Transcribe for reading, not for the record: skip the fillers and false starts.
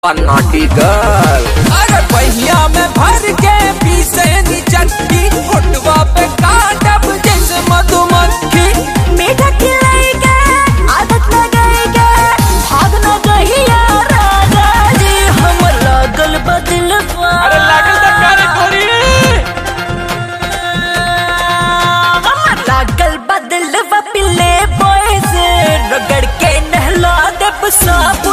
Naughty girl. अरे पहिया में भर के पीसे नी चटकी, होठवा पे काटब जैसे मधुमक्खी। मीठा खिलाएगा आदत लगाएगा, भाग न गहिया राजा जी। हम लागल बदलवा, अरे लागल त करे कोरी, हम लागल बदलवा पिले बॉय से रगड़ के नहला दे साबुन